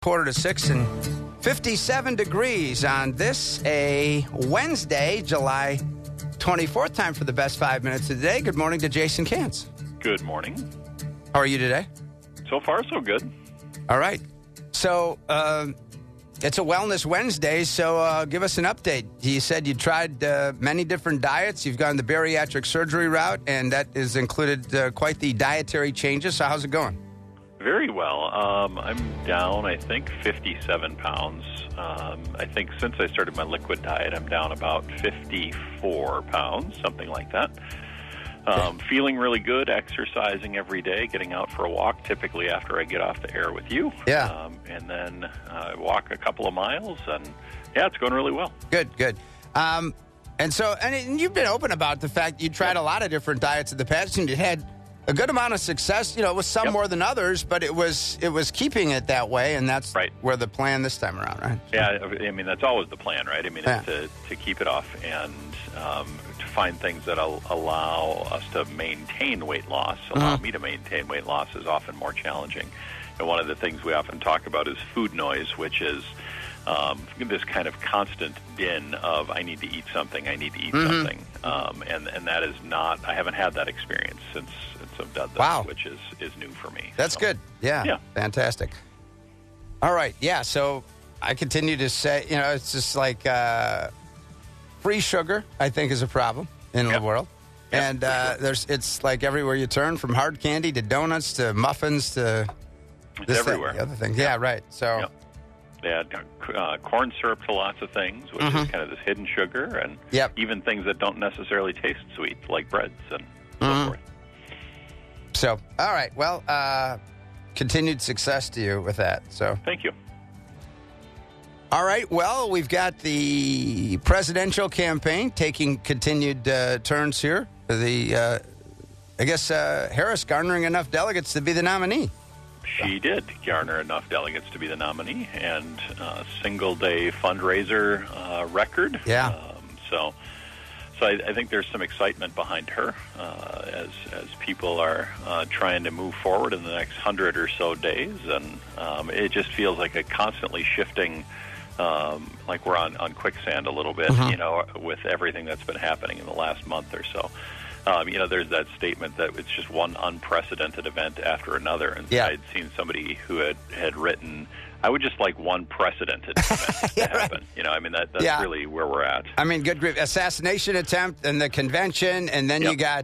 5:45 and 57 degrees on this, a Wednesday, July 24th. Time for the best 5 minutes of the day. Good morning to Jason Kantz. Good morning. How are you today? So far, so good. All right. So, it's a Wellness Wednesday, so give us an update. You said you tried many different diets. You've gone the bariatric surgery route, and that has included quite the dietary changes. So how's it going? Very well. I'm down, I think, 57 pounds. I think since I started my liquid diet, I'm down about 54 pounds, something like that. Feeling really good, exercising every day, getting out for a walk, typically after I get off the air with you. Yeah. And then walk a couple of miles, and yeah, it's going really well. Good. And you've been open about the fact you tried a lot of different diets in the past, and you had a good amount of success, with some more than others, but it was keeping it that way, and that's where the plan this time around, right? Yeah, I mean, that's always the plan, right? I mean, it's to keep it off and to find things that allow us to maintain weight loss. Allow me to maintain weight loss is often more challenging. And one of the things we often talk about is food noise, which is this kind of constant din of I need to eat something, something. And that is not, I haven't had that experience since I've done this, which is new for me. That's good. Yeah. Fantastic. All right. Yeah. So I continue to say, it's just like free sugar, I think, is a problem in the world. And it's like everywhere you turn, from hard candy to donuts to muffins to it's everywhere. The other thing. Yeah, right. So. They add corn syrup to lots of things, which is kind of this hidden sugar, and even things that don't necessarily taste sweet, like breads and so forth. So, all right. Well, continued success to you with that. So, thank you. All right. Well, we've got the presidential campaign taking continued turns here. I guess Harris garnering enough delegates to be the nominee. She did garner enough delegates to be the nominee, and single-day fundraiser record. Yeah. So I think there's some excitement behind her as people are trying to move forward in the next 100 or so days, and it just feels like a constantly shifting, like we're on quicksand a little bit, with everything that's been happening in the last month or so. There's that statement that it's just one unprecedented event after another. And I'd seen somebody who had written, I would just like one precedented event to happen. Right. That's really where we're at. I mean, good grief. Assassination attempt and the convention, and then you got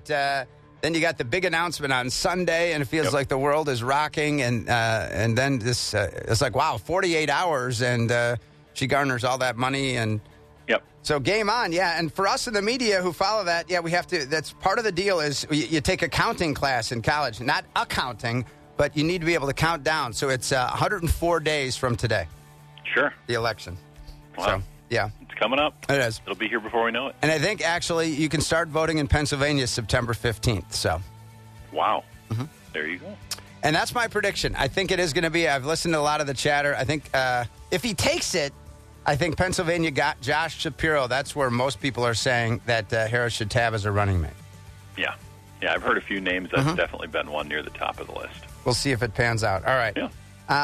the big announcement on Sunday, and it feels like the world is rocking. And then this, it's like, wow, 48 hours, and she garners all that money and. So game on, and for us in the media who follow that, we have to, that's part of the deal is you take a counting class in college, not accounting, but you need to be able to count down. So it's 104 days from today. Sure. The election. Wow. So, yeah. It's coming up. It is. It'll be here before we know it. And I think, actually, you can start voting in Pennsylvania September 15th, so. Wow. There you go. And that's my prediction. I think it is going to be, I've listened to a lot of the chatter. I think if he takes it, I think Pennsylvania got Josh Shapiro. That's where most people are saying that Harris should have as a running mate. Yeah, I've heard a few names. That's definitely been one near the top of the list. We'll see if it pans out. All right. Yeah.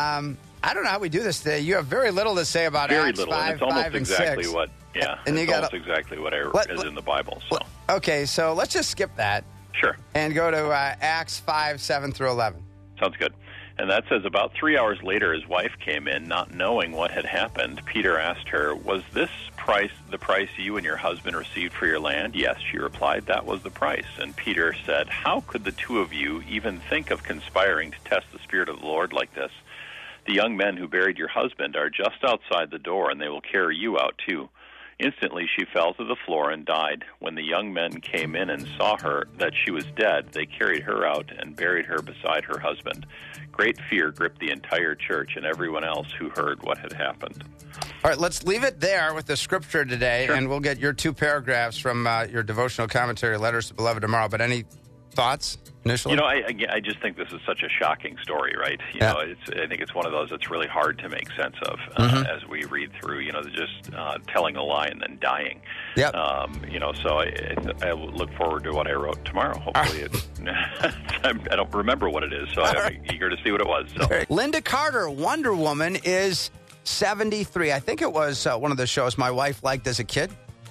I don't know how we do this today. You have very little to say about Acts little, 5, and it's almost 5, and exactly 6. Almost exactly what is in the Bible. So. Okay, so let's just skip that. Sure. And go to Acts 5, 7 through 11. Sounds good. And that says, about 3 hours later, his wife came in, not knowing what had happened. Peter asked her, was this price the price you and your husband received for your land? Yes, she replied, that was the price. And Peter said, how could the two of you even think of conspiring to test the Spirit of the Lord like this? The young men who buried your husband are just outside the door, and they will carry you out too. Instantly she fell to the floor and died. When the young men came in and saw her, that she was dead, they carried her out and buried her beside her husband. Great fear gripped the entire church and everyone else who heard what had happened. All right, let's leave it there with the scripture today, and we'll get your 2 paragraphs from your devotional commentary, Letters to Beloved, tomorrow. But any Thoughts initially? I just think this is such a shocking story, right? I think it's one of those that's really hard to make sense of as we read through. Just telling a lie and then dying. Yep. So I look forward to what I wrote tomorrow. Hopefully, I don't remember what it is, so I'm eager to see what it was. So. Linda Carter, Wonder Woman, is 73. I think it was one of the shows my wife liked as a kid.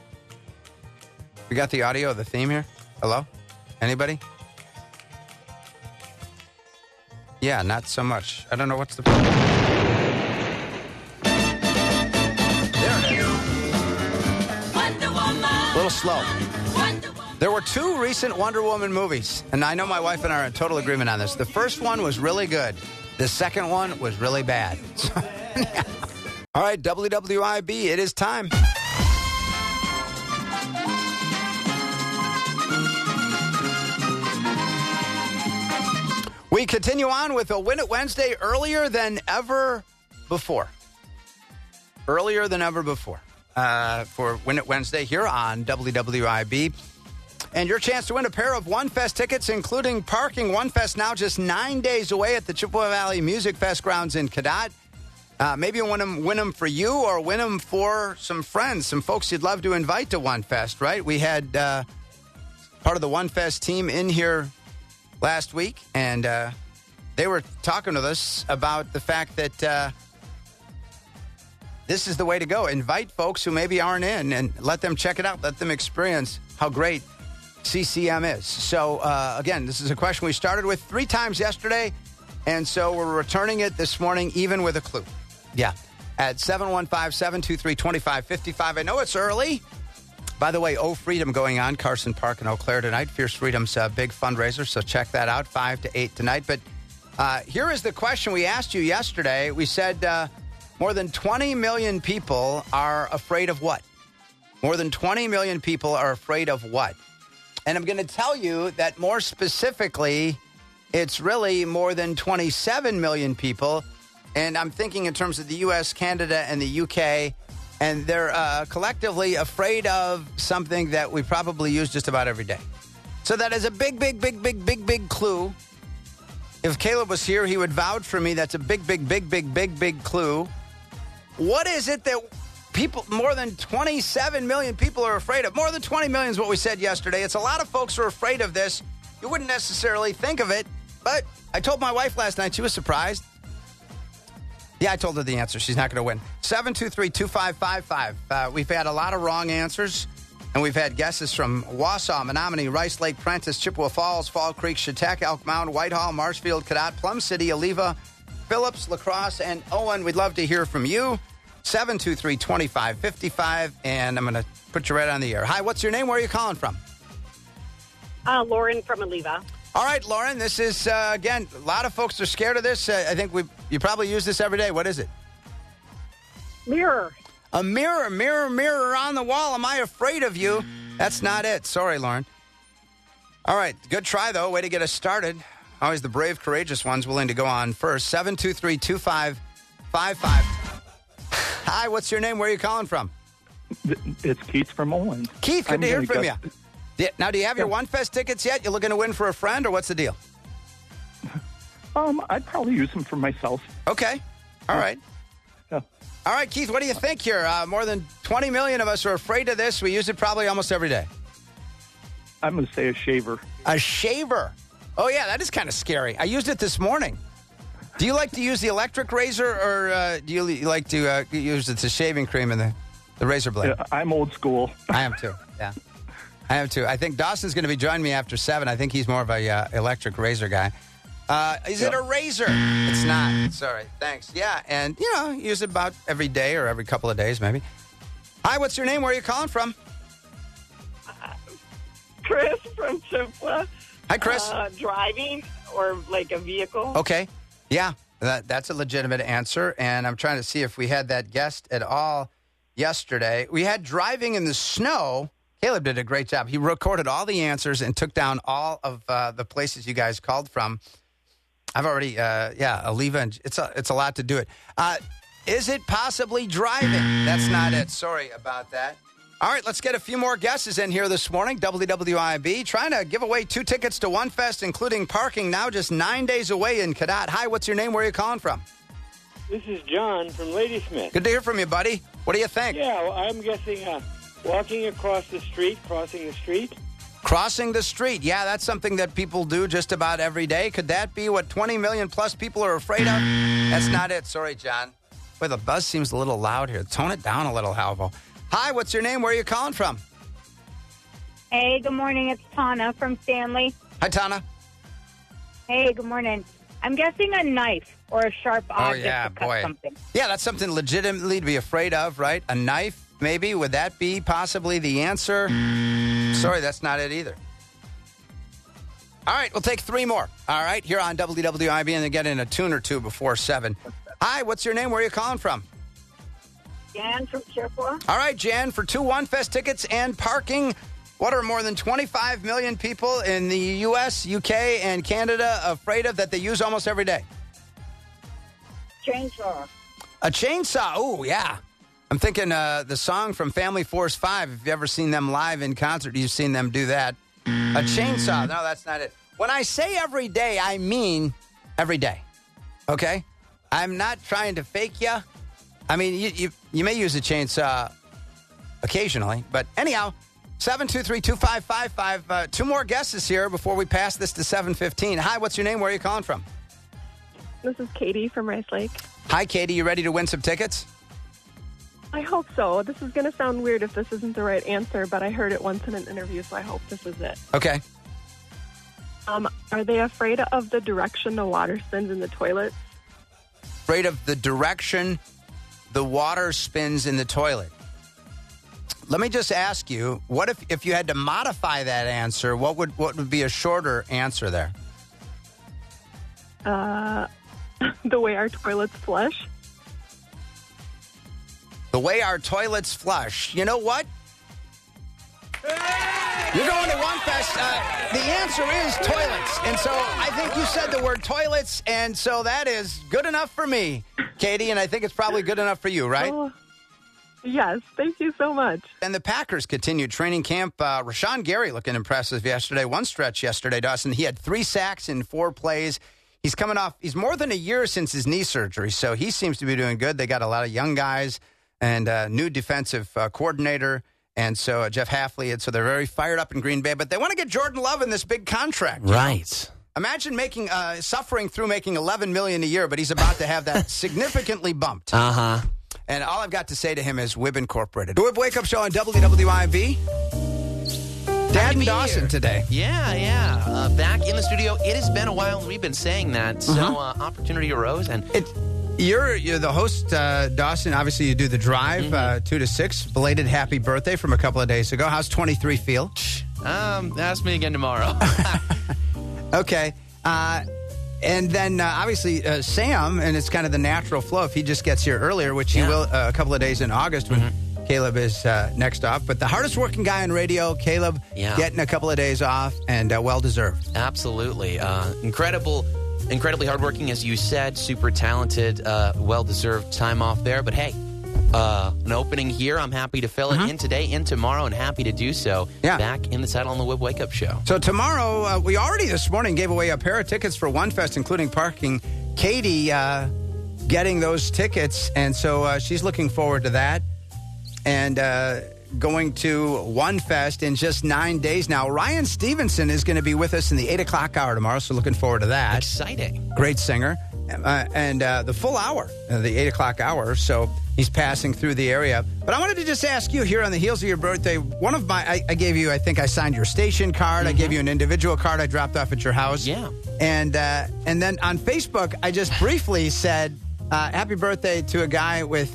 We got the audio of the theme here. Hello? Anybody? Yeah, not so much. I don't know what's the problem. There it is. Wonder Woman. A little slow. There were 2 recent Wonder Woman movies, and I know my wife and I are in total agreement on this. The first one was really good. The second one was really bad. Yeah. All right, WWIB, it is time. We continue on with a Win It Wednesday earlier than ever before. Earlier than ever before for Win It Wednesday here on WWIB. And your chance to win a pair of One Fest tickets, including parking. One Fest now just 9 days away at the Chippewa Valley Music Fest grounds in Cadott. Maybe you win them for you or win them for some friends, some folks you'd love to invite to One Fest, right? We had part of the One Fest team in here last week, and they were talking with us about the fact that this is the way to go. Invite folks who maybe aren't in and let them check it out. Let them experience how great CCM is. So, again, this is a question we started with 3 times yesterday, and so we're returning it this morning, even with a clue. Yeah, at 715-723-2555. I know it's early. By the way, O Freedom going on, Carson Park in Eau Claire tonight. Fierce Freedom's big fundraiser, so check that out, 5 to 8 tonight. But here is the question we asked you yesterday. We said more than 20 million people are afraid of what? More than 20 million people are afraid of what? And I'm going to tell you that more specifically, it's really more than 27 million people. And I'm thinking in terms of the U.S., Canada, and the U.K., and they're collectively afraid of something that we probably use just about every day. So that is a big clue. If Caleb was here, he would vouch for me. That's a big clue. What is it that people, more than 27 million people are afraid of? More than 20 million is what we said yesterday. It's a lot of folks who are afraid of this. You wouldn't necessarily think of it, but I told my wife last night. She was surprised. Yeah, I told her the answer. She's not going to win. 723-2555. We've had a lot of wrong answers, and we've had guesses from Wausau, Menominee, Rice Lake, Prentice, Chippewa Falls, Fall Creek, Chautauqua, Elk Mound, Whitehall, Marshfield, Cadott, Plum City, Oliva, Phillips, La Crosse, and Owen. We'd love to hear from you. 723-2555, and I'm going to put you right on the air. Hi, what's your name? Where are you calling from? Lauren from Oliva. All right, Lauren, this is, again, a lot of folks are scared of this. I think you probably use this every day. What is it? Mirror. A mirror, mirror on the wall. Am I afraid of you? That's not it. Sorry, Lauren. All right, good try, though. Way to get us started. Always the brave, courageous ones willing to go on first. 723-2555. Hi, what's your name? Where are you calling from? It's Keith from Owens. Keith, good to hear from you. Now, do you have your One Fest tickets yet? You looking to win for a friend, or what's the deal? I'd probably use them for myself. Okay. All right. Yeah. All right, Keith, what do you think here? More than 20 million of us are afraid of this. We use it probably almost every day. I'm going to say a shaver. A shaver? Oh, yeah, that is kind of scary. I used it this morning. Do you like to use the electric razor, or do you like to use the shaving cream and the razor blade? Yeah, I'm old school. I am too, yeah. I am too. I think Dawson's going to be joining me after 7. I think he's more of a electric razor guy. Is it a razor? It's not. Sorry. Thanks. Yeah, and, use it about every day or every couple of days maybe. Hi, what's your name? Where are you calling from? Chris from Chippewa. Hi, Chris. Driving or like a vehicle. Okay. Yeah, that's a legitimate answer, and I'm trying to see if we had that guessed at all yesterday. We had driving in the snow. Caleb did a great job. He recorded all the answers and took down all of the places you guys called from. I've already, Oliva, and it's a lot to do it. Is it possibly driving? That's not it. Sorry about that. All right, let's get a few more guesses in here this morning. WWIB trying to give away 2 tickets to One Fest, including parking, now just 9 days away in Cadott. Hi, what's your name? Where are you calling from? This is John from Ladysmith. Good to hear from you, buddy. What do you think? Yeah, well, I'm guessing walking across the street, crossing the street. Crossing the street. Yeah, that's something that people do just about every day. Could that be what 20 million plus people are afraid of? That's not it. Sorry, John. Boy, the buzz seems a little loud here. Tone it down a little, Halvo. Hi, what's your name? Where are you calling from? Hey, good morning. It's Tana from Stanley. Hi, Tana. Hey, good morning. I'm guessing a knife or a sharp object to cut something. Yeah, that's something legitimately to be afraid of, right? A knife, maybe? Would that be possibly the answer? Sorry, that's not it either. All right, we'll take 3 more. All right, here on WWIB, and then get in a tune or two before 7. Hi, what's your name? Where are you calling from? Jan from Chippewa. All right, Jan, for 2 One Fest tickets and parking. What are more than 25 million people in the U.S., U.K., and Canada afraid of that they use almost every day? Chainsaw. A chainsaw. Oh, yeah. I'm thinking the song from Family Force 5. If you've ever seen them live in concert, you've seen them do that. A chainsaw. No, that's not it. When I say every day, I mean every day. Okay? I'm not trying to fake you. I mean, you may use a chainsaw occasionally, but anyhow, 723-2555. 2 more guesses here before we pass this to 7:15. Hi, what's your name? Where are you calling from? This is Katie from Rice Lake. Hi, Katie. You ready to win some tickets? I hope so. This is going to sound weird if this isn't the right answer, but I heard it once in an interview, so I hope this is it. Okay. Are they afraid of the direction the water spins in the toilet? Afraid of the direction the water spins in the toilet. Let me just ask you, what if you had to modify that answer, what would be a shorter answer there? The way our toilets flush. The way our toilets flush. You know what? You're going to One Fest. The answer is toilets. And so I think you said the word toilets, and so that is good enough for me, Katie, and I think it's probably good enough for you, right? Oh, yes. Thank you so much. And the Packers continued training camp. Rashawn Gary looking impressive yesterday. One stretch yesterday, Dawson. He had 3 sacks in 4 plays. He's coming off, he's more than a year since his knee surgery, so he seems to be doing good. They got a lot of young guys and a new defensive coordinator. And so Jeff Hafley, and so they're very fired up in Green Bay. But they want to get Jordan Love in this big contract. Right. Imagine suffering through making $11 million a year, but he's about to have that significantly bumped. Uh-huh. And all I've got to say to him is WIB Incorporated. The WIB Wake Up Show on WWIB. Dad and Dawson today. Yeah. Back in the studio. It has been a while, and we've been saying that. So opportunity arose, and You're the host, Dawson. Obviously, you do the drive 2 to 6. Belated happy birthday from a couple of days ago. How's 23 feel? Ask me again tomorrow. Okay. And then, obviously, Sam, and it's kind of the natural flow. If he just gets here earlier, which he will a couple of days in August when Caleb is next off. But the hardest working guy on radio, Caleb, getting a couple of days off, and well-deserved. Absolutely. Incredibly hardworking, as you said, super talented, well-deserved time off there. But hey, an opening here. I'm happy to fill it in today and tomorrow, and happy to do so. Back in the saddle on the WIB Wake Up Show. So tomorrow, we already this morning gave away a pair of tickets for One Fest, including parking. Katie getting those tickets, and so she's looking forward to that. And going to One Fest in just 9 days now. Ryan Stevenson is going to be with us in the 8 o'clock hour tomorrow, so looking forward to that. Exciting. Great singer. And the full hour, the 8 o'clock hour, so he's passing through the area. But I wanted to just ask you here on the heels of your birthday, one of my, I gave you, I think I signed your station card. I gave you an individual card I dropped off at your house. Yeah. And then on Facebook, I just briefly said, happy birthday to a guy with...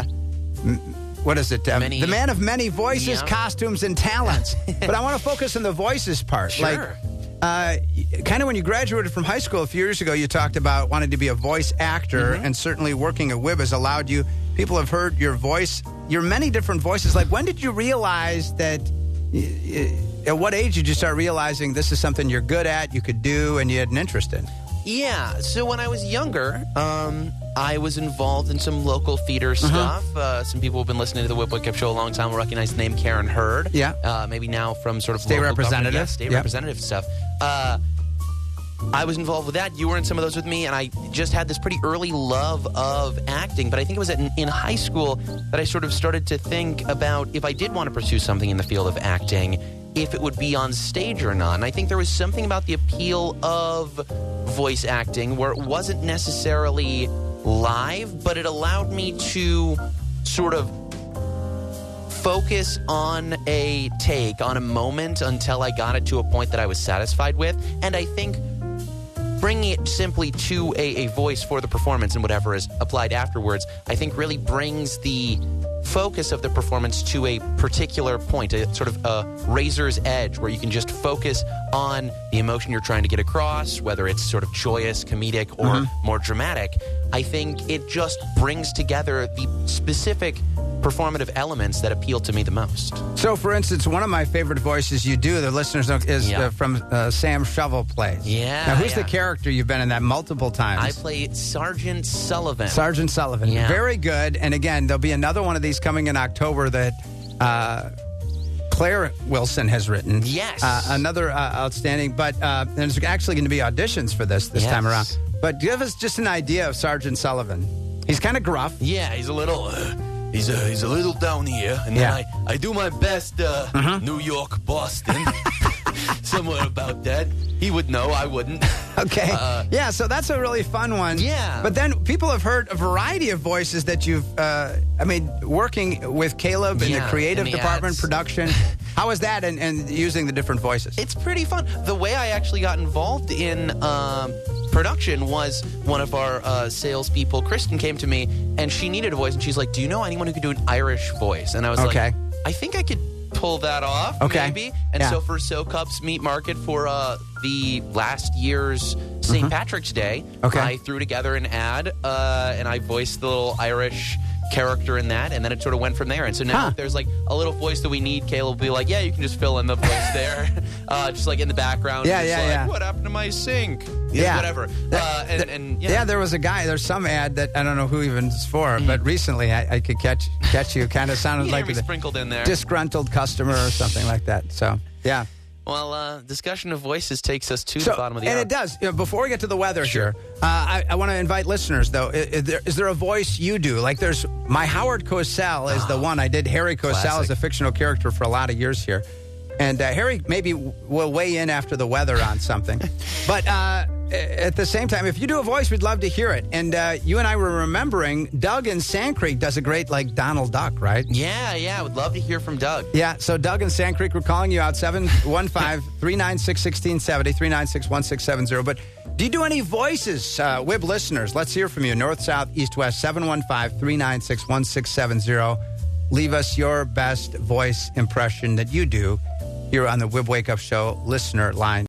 what is it? The man of many voices, costumes, and talents. But I want to focus on the voices part. Sure. Kind of when you graduated from high school a few years ago, you talked about wanting to be a voice actor, and certainly working at WIB has allowed you. People have heard your voice, your many different voices. Like, when did you realize that? At what age did you start realizing this is something you're good at, you could do, and you had an interest in? Yeah. So when I was younger, I was involved in some local theater stuff. Some people who've been listening to the Whip Wake Up Show a long time will recognize the name Karen Hurd. Yeah. Maybe now from sort of state local representative. Yeah, state representative stuff. I was involved with that. You were in some of those with me, and I just had this pretty early love of acting. But I think it was in high school that I sort of started to think about if I did want to pursue something in the field of acting, if it would be on stage or not. And I think there was something about the appeal of voice acting where it wasn't necessarily live, but it allowed me to sort of focus on a take, on a moment until I got it to a point that I was satisfied with. And I think bringing it simply to a voice for the performance and whatever is applied afterwards, I think really brings the focus of the performance to a particular point, a sort of a razor's edge where you can just focus on the emotion you're trying to get across, whether it's sort of joyous, comedic, or more dramatic. I think it just brings together the specific performative elements that appeal to me the most. So, for instance, one of my favorite voices you do, the listeners know, is from Sam Shovel Plays. Yeah. Now, who's the character you've been in that multiple times? I play Sergeant Sullivan. Sergeant Sullivan. Yeah. Very good. And again, there'll be another one of these coming in October that Claire Wilson has written. Yes. Another outstanding, but there's actually going to be auditions for this time around. But give us just an idea of Sergeant Sullivan. He's kind of gruff. Yeah, he's a little... He's a little down here, and then I do my best New York, Boston, somewhere about that. He would know, I wouldn't. Okay. So that's a really fun one. Yeah. But then people have heard a variety of voices that you've, working with Caleb in the creative department, production. How was that and using the different voices? It's pretty fun. The way I actually got involved in production was one of our salespeople, Kristen, came to me, and she needed a voice, and she's like, do you know anyone who could do an Irish voice? And I was like, I think I could pull that off, maybe. And so for SoCup's Meat Market for the last year's St. Patrick's Day, I threw together an ad, and I voiced the little Irish character in that, and then it sort of went from there. And so now if there's like a little voice that we need, Caleb will be like, you can just fill in the voice there, just like in the background. What happened to my sink? Whatever. There was a guy, there's some ad that I don't know who even it's for, but recently I could catch you. Kind of sounded like a sprinkled in there. Disgruntled customer or something like that. So, yeah. Well, discussion of voices takes us to the bottom of the hour. And it does. Before we get to the weather here, I want to invite listeners, though. Is there a voice you do? Like there's my Howard Cosell is the one. I did Harry Cosell as a fictional character for a lot of years here. And Harry maybe will weigh in after the weather on something. But at the same time, if you do a voice, we'd love to hear it. And you and I were remembering Doug in Sand Creek does a great, like, Donald Duck, right? Yeah. Would love to hear from Doug. Yeah, so Doug in Sand Creek, we're calling you out, 715-396-1670, 396-1670. But do you do any voices, WIB listeners? Let's hear from you. North, South, East, West, 715-396-1670. Leave us your best voice impression that you do here on the WIB Wake Up Show listener line.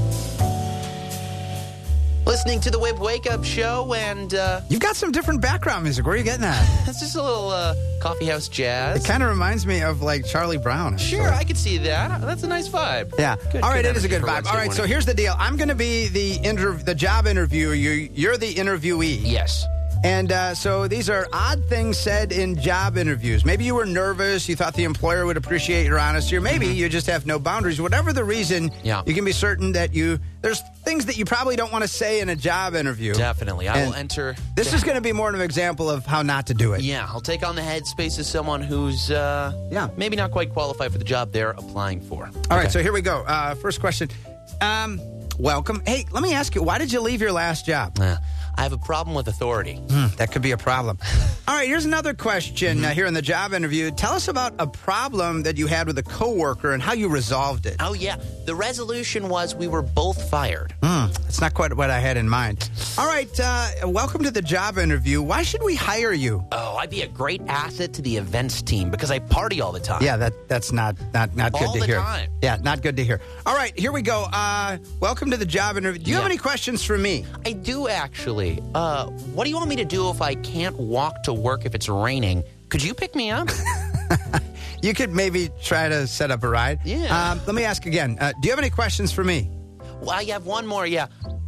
Listening to the WIB Wake Up Show, and you've got some different background music. Where are you getting that? It's just a little coffeehouse jazz. It kind of reminds me of like Charlie Brown. Actually. Sure, I could see that. That's a nice vibe. Yeah. All right, it is a good vibe. All right, so here's the deal. I'm going to be the job interviewer. You're the interviewee. Yes. And so these are odd things said in job interviews. Maybe you were nervous. You thought the employer would appreciate your honesty. Or maybe you just have no boundaries. Whatever the reason, you can be certain that there's things that you probably don't want to say in a job interview. Definitely. I will enter. This is going to be more of an example of how not to do it. Yeah. I'll take on the headspace of someone who's maybe not quite qualified for the job they're applying for. All right. So here we go. First question. Welcome. Hey, let me ask you, why did you leave your last job? I have a problem with authority. That could be a problem. All right, here's another question here in the job interview. Tell us about a problem that you had with a coworker and how you resolved it. Oh, yeah. The resolution was we were both fired. That's not quite what I had in mind. All right, welcome to the job interview. Why should we hire you? Oh, I'd be a great asset to the events team because I party all the time. Yeah, that's not good to hear. All the time. Yeah, not good to hear. All right, here we go. Welcome to the job interview. Do you have any questions for me? I do, actually. What do you want me to do if I can't walk to work if it's raining? Could you pick me up? You could maybe try to set up a ride. Yeah. Let me ask again. Do you have any questions for me? Well, I have one more, yeah.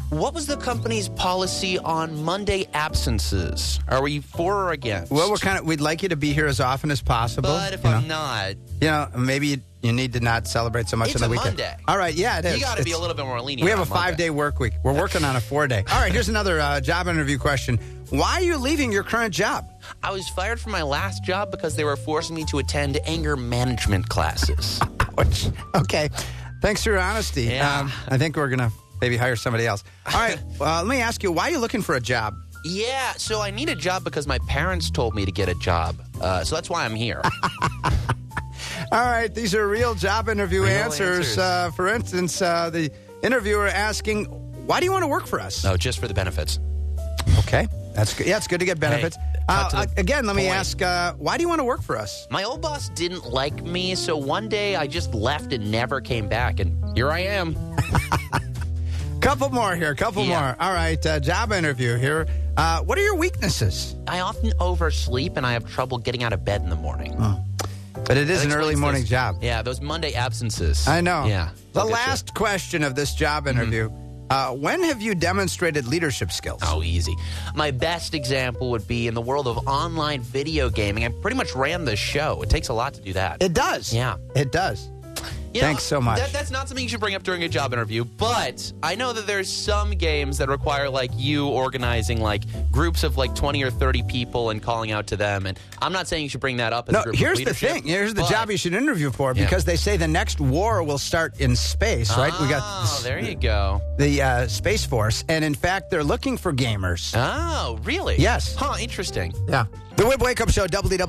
What was the company's policy on Monday absences? Are we for or against? Well, we'd like you to be here as often as possible. But if I'm not, maybe you need to not celebrate so much on the weekend. It's a Monday. All right, yeah, it is. You got to be a little bit more lenient. We have a 5-day work week. We're working on a 4-day. All right, here's another job interview question. Why are you leaving your current job? I was fired from my last job because they were forcing me to attend anger management classes. Ouch. Okay. Thanks for your honesty. Yeah. I think we're going to maybe hire somebody else. All right. Let me ask you, why are you looking for a job? Yeah, so I need a job because my parents told me to get a job. So that's why I'm here. All right. These are real job interview answers. For instance, the interviewer asking, why do you want to work for us? No, just for the benefits. Okay. That's good. Yeah, it's good to get benefits. Again, let me ask, why do you want to work for us? My old boss didn't like me, so one day I just left and never came back, and here I am. Couple more here. More. All right, job interview here. What are your weaknesses? I often oversleep, and I have trouble getting out of bed in the morning. Oh. But it is an early morning job. Yeah, those Monday absences. I know. Yeah. The last question of this job interview. When have you demonstrated leadership skills? Oh, easy. My best example would be in the world of online video gaming. I pretty much ran the show. It takes a lot to do that. It does. Yeah. It does. Thanks so much. That's not something you should bring up during a job interview, but I know that there's some games that require, you organizing, groups of, 20 or 30 people and calling out to them, and I'm not saying you should bring that up as a group of leadership. Here's the thing. Here's the job you should interview for, because they say the next war will start in space, right? There you go. The Space Force, and in fact, they're looking for gamers. Oh, really? Yes. Huh, interesting. Yeah. The Wib Wake Up Show,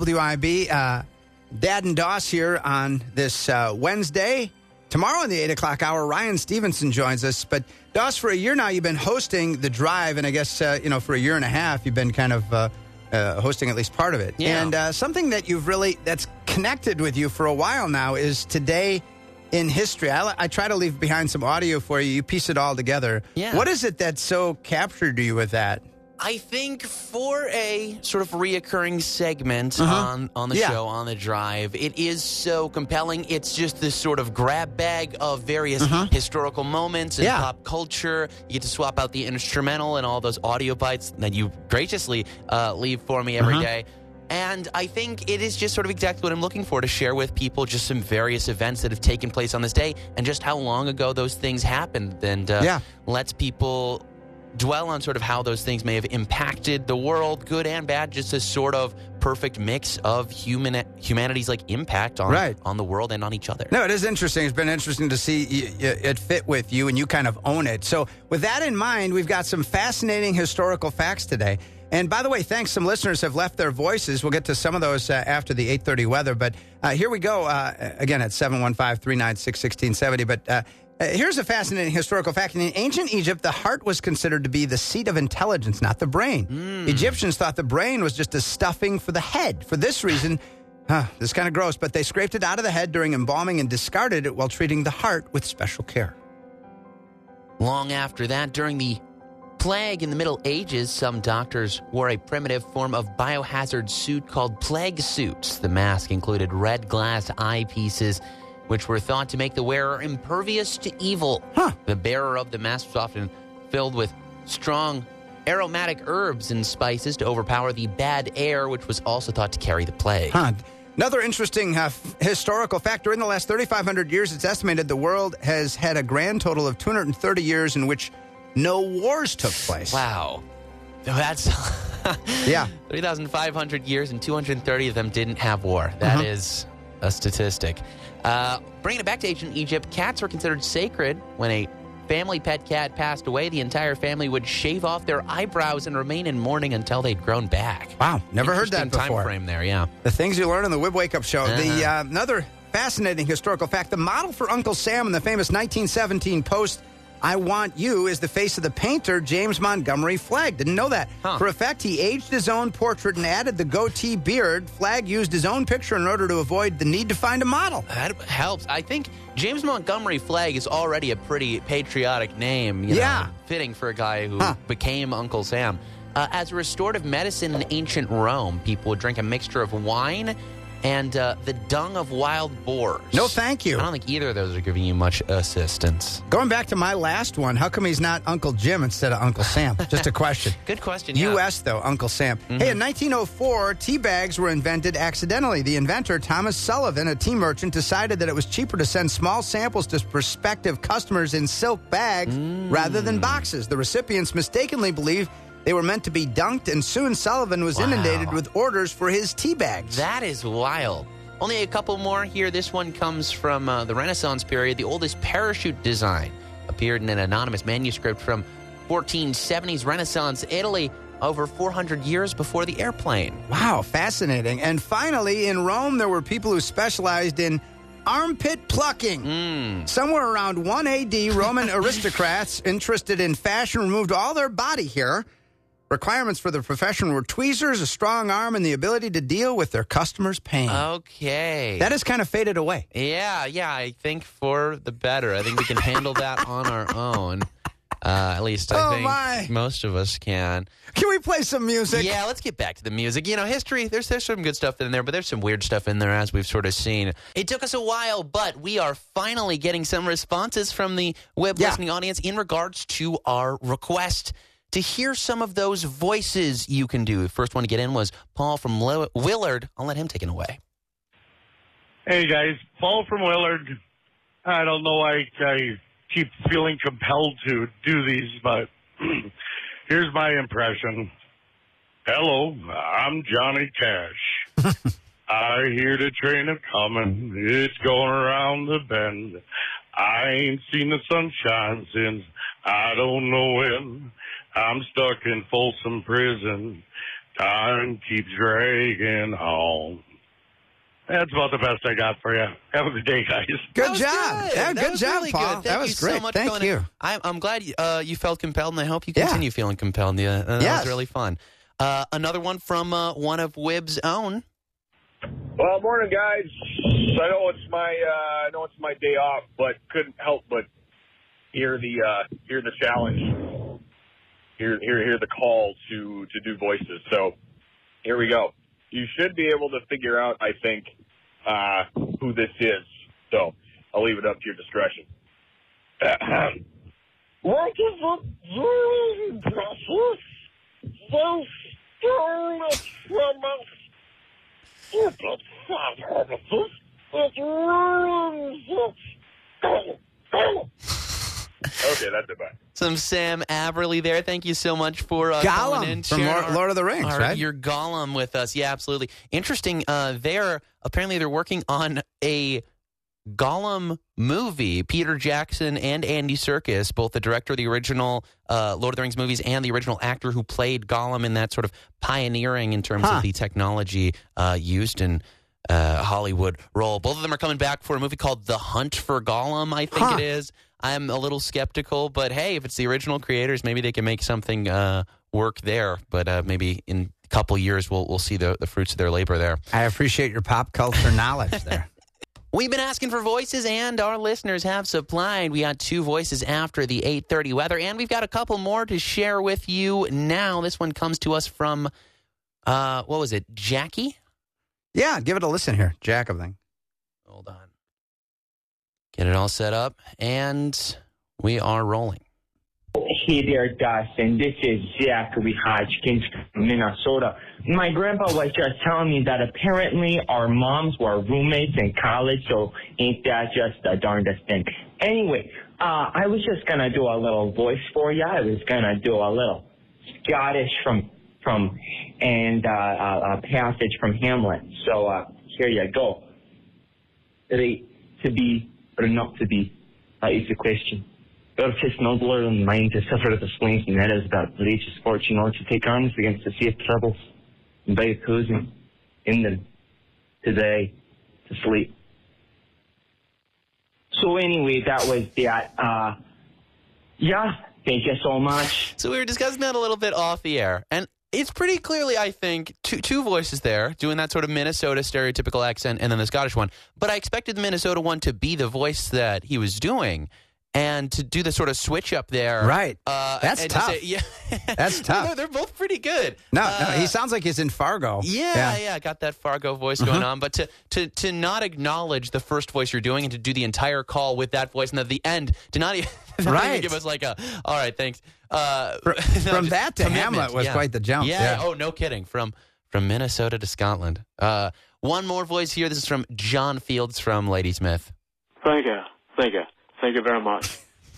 WWIB. Dad and Doss here on this Wednesday. Tomorrow in the 8 o'clock hour, Ryan Stevenson joins us. But, Doss, for a year now, you've been hosting The Drive. And I guess, for a year and a half, you've been kind of hosting at least part of it. Yeah. And something that that's connected with you for a while now is Today in History. I try to leave behind some audio for you. You piece it all together. Yeah. What is it that so captured you with that? I think for a sort of reoccurring segment on the show, on The Drive, it is so compelling. It's just this sort of grab bag of various historical moments and pop culture. You get to swap out the instrumental and all those audio bites that you graciously leave for me every day. And I think it is just sort of exactly what I'm looking for, to share with people just some various events that have taken place on this day and just how long ago those things happened, and lets people dwell on sort of how those things may have impacted the world, good and bad, just a sort of perfect mix of humanity's impact on the world and on each other. No, it is interesting. It's been interesting to see it fit with you, and you kind of own it. So with that in mind, we've got some fascinating historical facts today. And by the way, thanks. Some listeners have left their voices. We'll get to some of those after the 8:30 weather. But here we go, again, at 715-396-1670. But here's a fascinating historical fact. In ancient Egypt, the heart was considered to be the seat of intelligence, not the brain. Egyptians thought the brain was just a stuffing for the head. For this reason, this is kind of gross, but they scraped it out of the head during embalming and discarded it while treating the heart with special care. Long after that, during the plague in the Middle Ages, some doctors wore a primitive form of biohazard suit called plague suits. The mask included red glass eyepieces, which were thought to make the wearer impervious to evil. The bearer of the mask was often filled with strong aromatic herbs and spices to overpower the bad air, which was also thought to carry the plague. Another interesting historical fact. During the last 3,500 years, it's estimated the world has had a grand total of 230 years in which no wars took place. Wow. That's 3,500 years and 230 of them didn't have war. That is a statistic. Bringing it back to ancient Egypt, cats were considered sacred. When a family pet cat passed away, the entire family would shave off their eyebrows and remain in mourning until they'd grown back. Wow, never heard that before. Time frame there, yeah. The things you learn on the Wib Wake Up Show. Another fascinating historical fact, the model for Uncle Sam in the famous 1917 post, I Want You, is the face of the painter James Montgomery Flagg. Didn't know that. For effect, he aged his own portrait and added the goatee beard. Flagg used his own picture in order to avoid the need to find a model. That helps. I think James Montgomery Flagg is already a pretty patriotic name. You know, fitting for a guy who became Uncle Sam. As a restorative medicine in ancient Rome, people would drink a mixture of wine and the dung of wild boars. No, thank you. I don't think either of those are giving you much assistance. Going back to my last one, how come he's not Uncle Jim instead of Uncle Sam? Just a question. Good question, yeah. U.S., though, Uncle Sam. Hey, in 1904, tea bags were invented accidentally. The inventor, Thomas Sullivan, a tea merchant, decided that it was cheaper to send small samples to prospective customers in silk bags rather than boxes. The recipients mistakenly believed they were meant to be dunked, and soon Sullivan was inundated with orders for his tea bags. That is wild. Only a couple more here. This one comes from the Renaissance period. The oldest parachute design appeared in an anonymous manuscript from 1470s Renaissance Italy, over 400 years before the airplane. Wow, fascinating. And finally, in Rome, there were people who specialized in armpit plucking. Somewhere around 1 A.D., Roman aristocrats interested in fashion removed all their body hair. Requirements for the profession were tweezers, a strong arm, and the ability to deal with their customers' pain. Okay. That has kind of faded away. Yeah, I think for the better. I think we can handle that on our own. At least I think most of us can. Can we play some music? Yeah, let's get back to the music. You know, history, there's some good stuff in there, but there's some weird stuff in there, as we've sort of seen. It took us a while, but we are finally getting some responses from the web listening audience in regards to our request to hear some of those voices you can do. The first one to get in was Paul from Willard. I'll let him take it away. Hey, guys. Paul from Willard. I don't know why I keep feeling compelled to do these, but here's my impression. Hello, I'm Johnny Cash. I hear the train a-comin'. It's going around the bend. I ain't seen the sunshine since I don't know when. I'm stuck in Folsom Prison. Time keeps dragging on. That's about the best I got for you. Have a good day, guys. Good job. Yeah, good job, really Paul. Good. That was great. So much Thank you. I'm glad you felt compelled, and I hope you continue feeling compelled. That was really fun. Another one from one of Wib's own. Well, morning, guys. I know it's my day off, but couldn't help but hear the challenge. Hear the call to do voices. So here we go. You should be able to figure out, I think, who this is. So I'll leave it up to your discretion. What is it doing, precious? They stole it from us. Stupid sad herbices. It ruins it. Okay, that's it. Bye. Some Sam Averly there. Thank you so much for calling in. From Lord of the Rings, right? Your Gollum with us. Yeah, absolutely. Interesting. Apparently they're working on a Gollum movie. Peter Jackson and Andy Serkis, both the director of the original Lord of the Rings movies and the original actor who played Gollum in that sort of pioneering in terms of the technology used in Hollywood role. Both of them are coming back for a movie called The Hunt for Gollum, I think it is. I'm a little skeptical, but hey, if it's the original creators, maybe they can make something work there. But maybe in a couple years, we'll see the fruits of their labor there. I appreciate your pop culture knowledge there. We've been asking for voices, and our listeners have supplied. We got 2 voices after the 8:30 weather, and we've got a couple more to share with you now. This one comes to us from, what was it, Jackie? Yeah, give it a listen here. Jack, I think. Hold on. Get it all set up, and we are rolling. Hey there, Dustin. This is Zachary Hodgkins from Minnesota. My grandpa was just telling me that apparently our moms were roommates in college, so ain't that just the darndest thing? Anyway, I was just going to do a little voice for you. I was going to do a little Scottish and a passage from Hamlet. So here you go. To be or not to be is the question. Earth is nobler than mine to suffer the swings, and that is about religious fortune or to take arms against the sea of troubles, and by opposing in them today to sleep. So anyway, that was that. Yeah, thank you so much. So we were discussing that a little bit off the air, and it's pretty clearly, I think, two voices there, doing that sort of Minnesota stereotypical accent, and then the Scottish one. But I expected the Minnesota one to be the voice that he was doing. and to do the sort of switch up there. Right. That's tough. That's tough. They're both pretty good. No, he sounds like he's in Fargo. Yeah, got that Fargo voice going on. But to not acknowledge the first voice you're doing and to do the entire call with that voice, and at the end to not even give us like a, all right, thanks. From that to Hamlet was quite the jump. Yeah. Oh, no kidding. From Minnesota to Scotland. One more voice here. This is from John Fields from Ladysmith. Thank you. Thank you very much.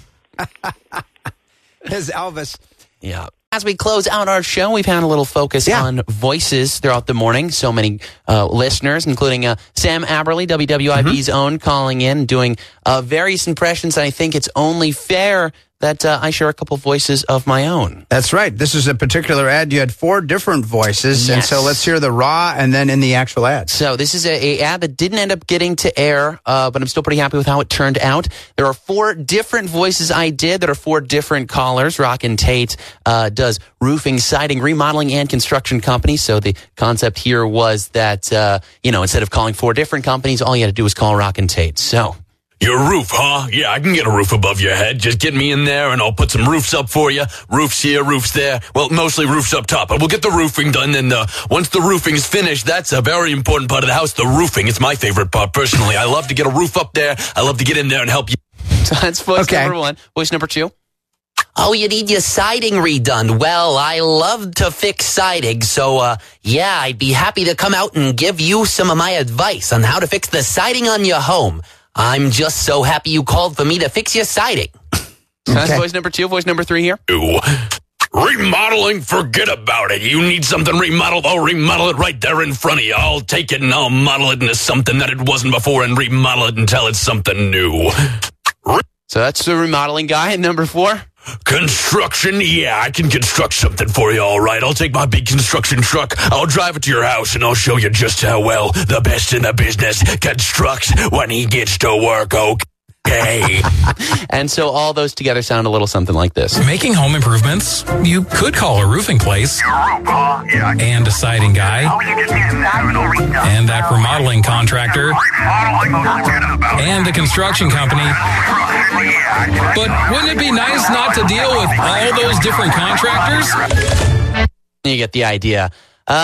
Here's Elvis. Yeah. As we close out our show, we've had a little focus on voices throughout the morning. So many listeners, including Sam Aberley, WWIB's own, calling in, doing various impressions. I think it's only fair that I share a couple voices of my own. That's right. This is a particular ad. You had 4 different voices, and so let's hear the raw and then in the actual ad. So this is a ad that didn't end up getting to air, but I'm still pretty happy with how it turned out. There are 4 different voices I did that are 4 different callers. Rockin' Tate does roofing, siding, remodeling, and construction companies. So the concept here was that, instead of calling 4 different companies, all you had to do was call Rockin' Tate. So... Your roof, huh? Yeah, I can get a roof above your head. Just get me in there and I'll put some roofs up for you. Roofs here, roofs there. Well, mostly roofs up top. But we'll get the roofing done. And once the roofing is finished, that's a very important part of the house. The roofing is my favorite part, personally. I love to get a roof up there. I love to get in there and help you. So that's voice number 1. Voice number 2. Oh, you need your siding redone. Well, I love to fix siding, so, I'd be happy to come out and give you some of my advice on how to fix the siding on your home. I'm just so happy you called for me to fix your siding. That's voice number 2. Voice number 3 here. Remodeling, forget about it. You need something remodeled, I'll remodel it right there in front of you. I'll take it and I'll model it into something that it wasn't before and remodel it until it's something new. So that's the remodeling guy. And number 4? Construction, I can construct something for you, all right. I'll take my big construction truck, I'll drive it to your house, and I'll show you just how well the best in the business constructs when he gets to work, okay? And so all those together sound a little something like this. Making home improvements, you could call a roofing place, and a siding guy, and that remodeling contractor, and a construction company. But wouldn't it be nice not to deal with all those different contractors? You get the idea.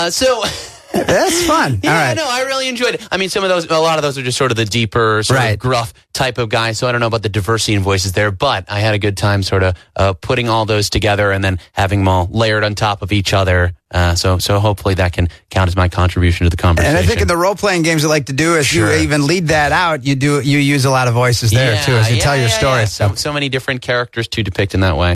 That's fun. Yeah, all right. No, I really enjoyed it. I mean, a lot of those are just sort of the deeper, sort of gruff type of guys. So I don't know about the diversity in voices there, but I had a good time sort of putting all those together and then having them all layered on top of each other. So hopefully that can count as my contribution to the conversation. And I think in the role-playing games I like to do, if you even lead that out, you use a lot of voices there too as you tell your story. So many different characters to depict in that way.